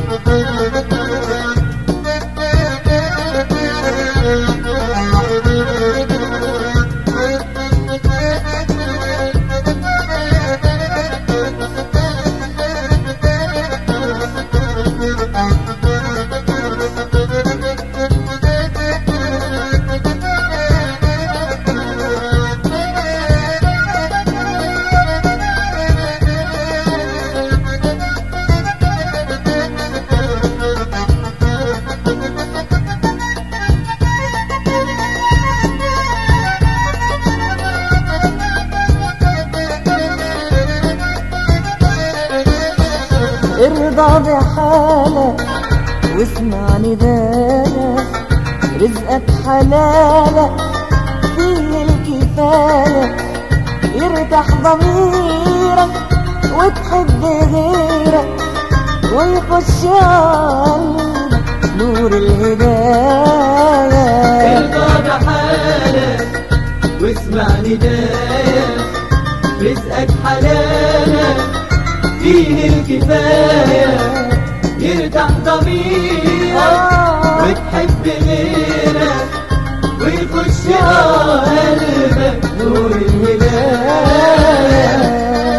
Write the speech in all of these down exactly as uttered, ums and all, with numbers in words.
ارضى بحالك واسمع ندالك، رزقك حلالك فيه الكفاية، يرتاح ضميرك وتحب غيرك، ويخش قلبك نور الهداية. ارضى بحالك واسمع ندالك، رزقك حلالك فيه الكفاية، يرتاح ضميرك وتحب غيرك، ويخش قلبك نور الهداية.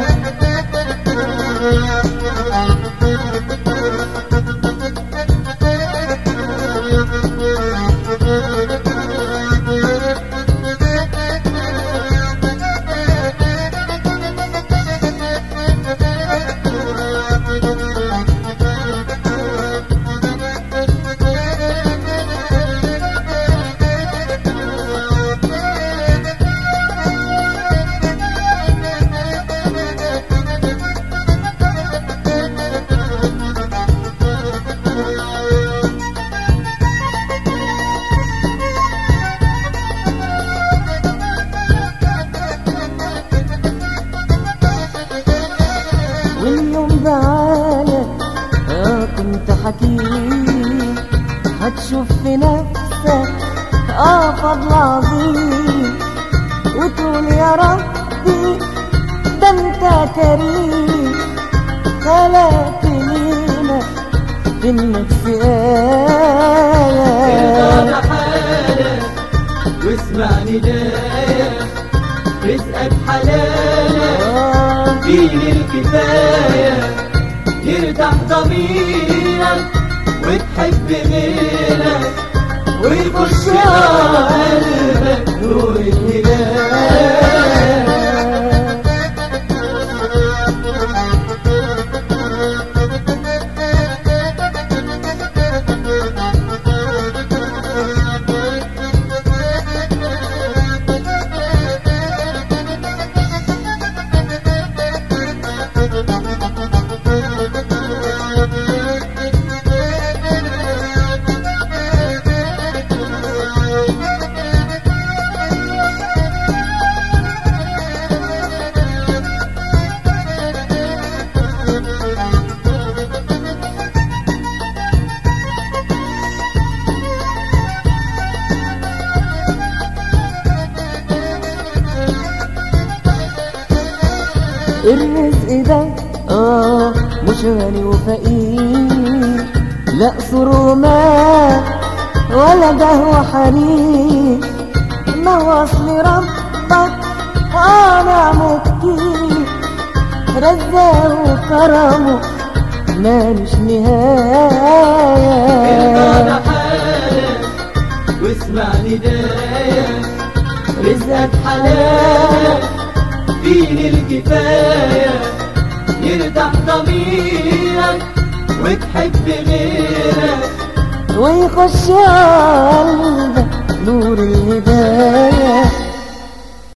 واليوم بعالك اه كنت حكيم، هتشوف في نفسك اه فضل عظيم، وتقول يا ربي ده انت كريم، خلقت لينا في النفس آية. ارضى بحالك واسمع ندايا، رزقك حلالك فيه الكفاية، يرتاح ضميرك وتحب غيرك، ويخش قلبك نور الهداية. الرزق ده اه مش غني وفقير، لا قصور ومال ولا قهوة حرير، ما هو اصل ربك اه نعمه كتير، رزقه وكرمه مالوش نهاية. ارضى بحالك واسمع ندايا، رزقك حلالك فيه الكفاية، يرتاح ضميرك وتحب غيرك، ويخش قلبك نور الهداية.